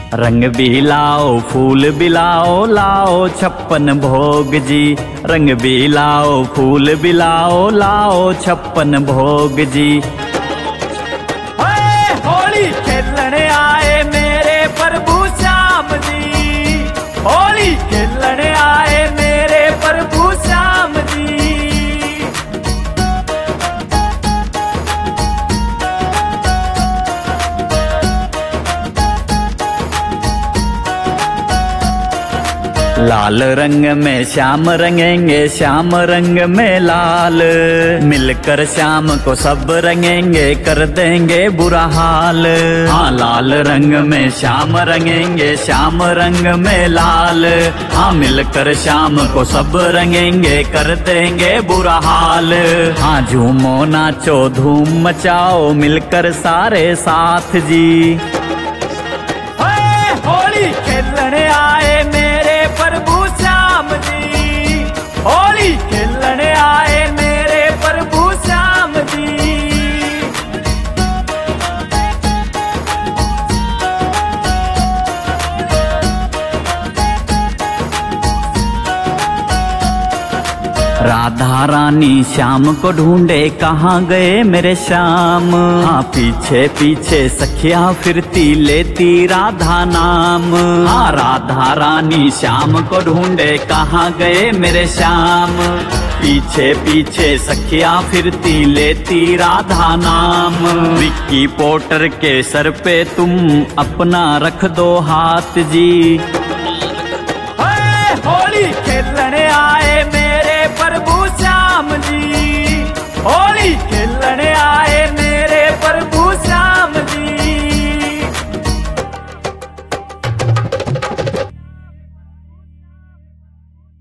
रंग भी लाओ फूल भी लाओ, लाओ 56 भोग जी। रंग भी लाओ फूल भी लाओ, लाओ 56 भोग जी। होली खेलने आए मेरे प्रभु श्याम जी, होली खेलने आए मेरे प्रभु श्याम जी। लाल रंग में श्याम रंगेंगे, श्याम रंग में लाल, मिलकर श्याम को सब रंगेंगे, कर देंगे बुरा हाल। हाँ लाल रंग में श्याम रंगेंगे, श्याम रंग में लाल, हाँ मिलकर श्याम को सब रंगेंगे, कर देंगे बुरा हाल। हाँ झूमो नाचो धूम मचाओ, मिलकर सारे साथ जी। होली खेलने आए मेरे प्रभु श्याम जी, होली खेलने आए मेरे प्रभु श्याम जी। राधा रानी श्याम को ढूंढे, कहाँ गए मेरे श्याम। हाँ पीछे पीछे सखिया फिरती, लेती राधा नाम। हाँ राधा रानी श्याम को ढूंढे, कहाँ गए मेरे श्याम। पीछे पीछे सखिया फिरती, लेती राधा नाम। विक्की पोर्टर के सर पे तुम अपना रख दो हाथ जी।